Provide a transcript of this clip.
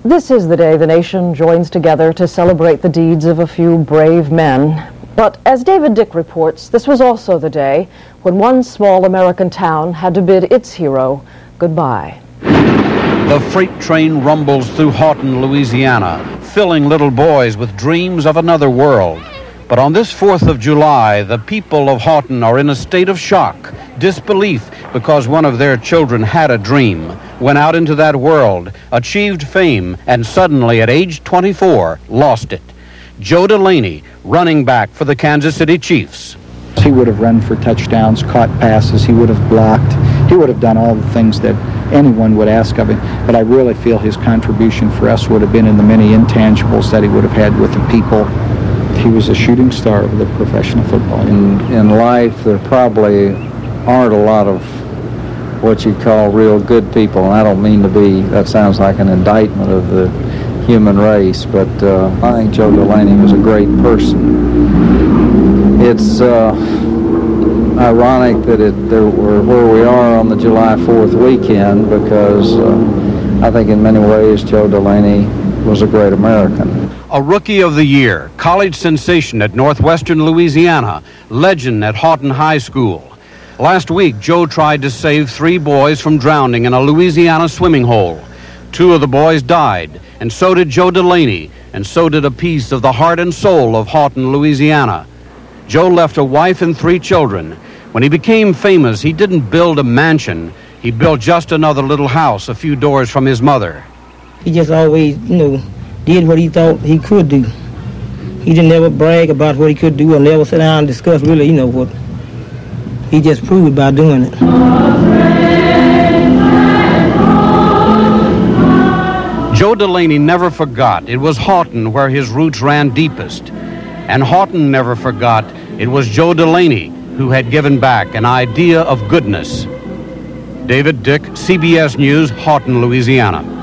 This is the day the nation joins together to celebrate the deeds of a few brave men. But as David Dick reports, this was also the day when one small American town had to bid its hero goodbye. The freight train rumbles through Houghton, Louisiana, filling little boys with dreams of another world. But on this 4th of July, the people of Houghton are in a state of shock, disbelief, because one of their children had a dream, went out into that world, achieved fame, and suddenly at age 24, lost it. Joe Delaney, running back for the Kansas City Chiefs. He would have run for touchdowns, caught passes, he would have blocked, he would have done all the things that anyone would ask of him. But I really feel his contribution for us would have been in the many intangibles that he would have had with the people. He was a shooting star of the professional football. In life, there probably aren't a lot of what you call real good people, and I don't mean to be, that sounds like an indictment of the human race, but I think Joe Delaney was a great person. It's ironic that we're where we are on the July 4th weekend, because I think in many ways Joe Delaney was a great American. A Rookie of the Year, college sensation at Northwestern Louisiana, legend at Houghton High School. Last week, Joe tried to save 3 boys from drowning in a Louisiana swimming hole. 2 of the boys died, and so did Joe Delaney, and so did a piece of the heart and soul of Houghton, Louisiana. Joe left a wife and 3 children. When he became famous, he didn't build a mansion. He built just another little house a few doors from his mother. He just always, did what he thought he could do. He didn't ever brag about what he could do or never sit down and discuss really, what. He just proved it by doing it. Joe Delaney never forgot it was Houghton where his roots ran deepest. And Houghton never forgot it was Joe Delaney who had given back an idea of goodness. David Dick, CBS News, Houghton, Louisiana.